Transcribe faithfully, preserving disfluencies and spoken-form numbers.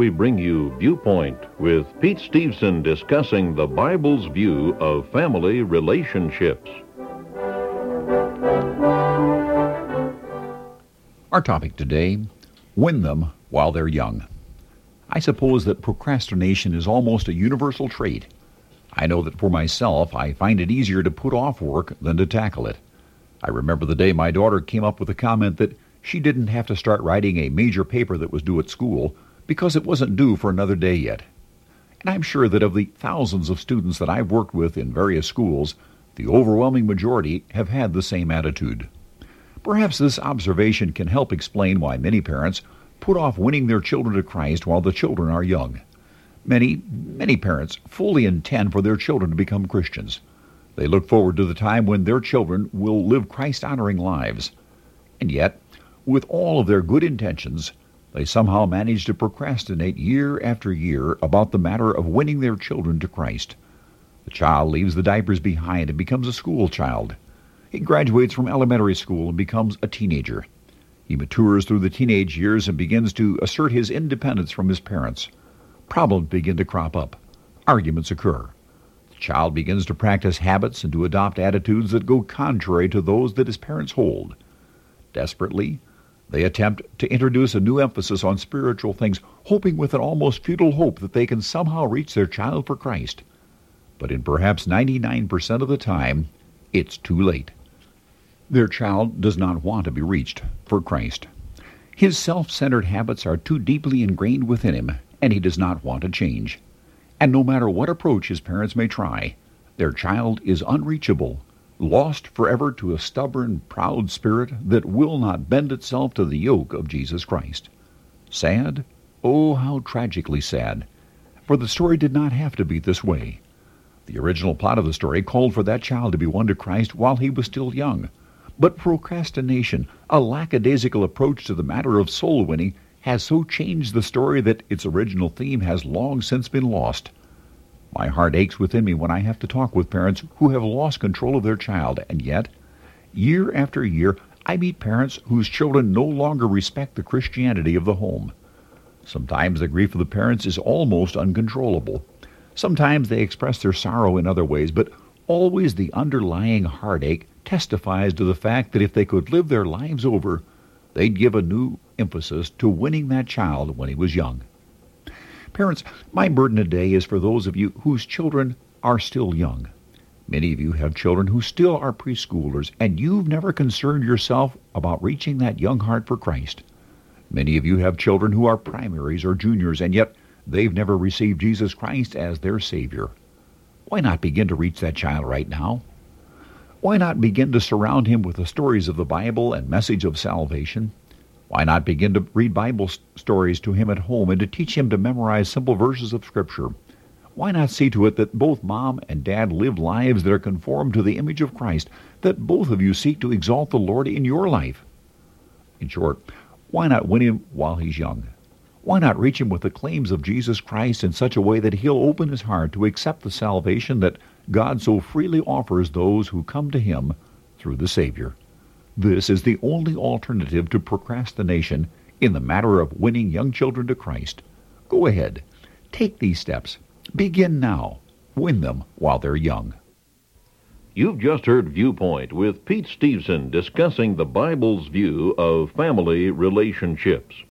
we bring you Viewpoint with Pete Steveson discussing the Bible's view of family relationships. Our topic today, win them while they're young. I suppose that procrastination is almost a universal trait. I know that for myself, I find it easier to put off work than to tackle it. I remember the day my daughter came up with a comment that she didn't have to start writing a major paper that was due at school because it wasn't due for another day yet. And I'm sure that of the thousands of students that I've worked with in various schools, the overwhelming majority have had the same attitude. Perhaps this observation can help explain why many parents put off winning their children to Christ while the children are young. Many, many parents fully intend for their children to become Christians. They look forward to the time when their children will live Christ-honoring lives. And yet, with all of their good intentions, they somehow manage to procrastinate year after year about the matter of winning their children to Christ. The child leaves the diapers behind and becomes a school child. He graduates from elementary school and becomes a teenager. He matures through the teenage years and begins to assert his independence from his parents. Problems begin to crop up. Arguments occur. The child begins to practice habits and to adopt attitudes that go contrary to those that his parents hold. Desperately, they attempt to introduce a new emphasis on spiritual things, hoping with an almost futile hope that they can somehow reach their child for Christ. But in perhaps ninety-nine percent of the time, it's too late. Their child does not want to be reached for Christ. His self-centered habits are too deeply ingrained within him, and he does not want to change. And no matter what approach his parents may try, their child is unreachable, lost forever to a stubborn, proud spirit that will not bend itself to the yoke of Jesus Christ. Sad? Oh, how tragically sad. For the story did not have to be this way. The original plot of the story called for that child to be won to Christ while he was still young. But procrastination, a lackadaisical approach to the matter of soul winning, has so changed the story that its original theme has long since been lost. My heart aches within me when I have to talk with parents who have lost control of their child, and yet, year after year, I meet parents whose children no longer respect the Christianity of the home. Sometimes the grief of the parents is almost uncontrollable. Sometimes they express their sorrow in other ways, but always the underlying heartache testifies to the fact that if they could live their lives over, they'd give a new emphasis to winning that child when he was young. Parents, my burden today is for those of you whose children are still young. Many of you have children who still are preschoolers, and you've never concerned yourself about reaching that young heart for Christ. Many of you have children who are primaries or juniors, and yet they've never received Jesus Christ as their Savior. Why not begin to reach that child right now? Why not begin to surround him with the stories of the Bible and message of salvation? Why not begin to read Bible stories to him at home and to teach him to memorize simple verses of Scripture? Why not see to it that both mom and dad live lives that are conformed to the image of Christ, that both of you seek to exalt the Lord in your life? In short, why not win him while he's young? Why not reach him with the claims of Jesus Christ in such a way that he'll open his heart to accept the salvation that God so freely offers those who come to him through the Savior? This is the only alternative to procrastination in the matter of winning young children to Christ. Go ahead. Take these steps. Begin now. Win them while they're young. You've just heard Viewpoint with Pete Steveson discussing the Bible's view of family relationships.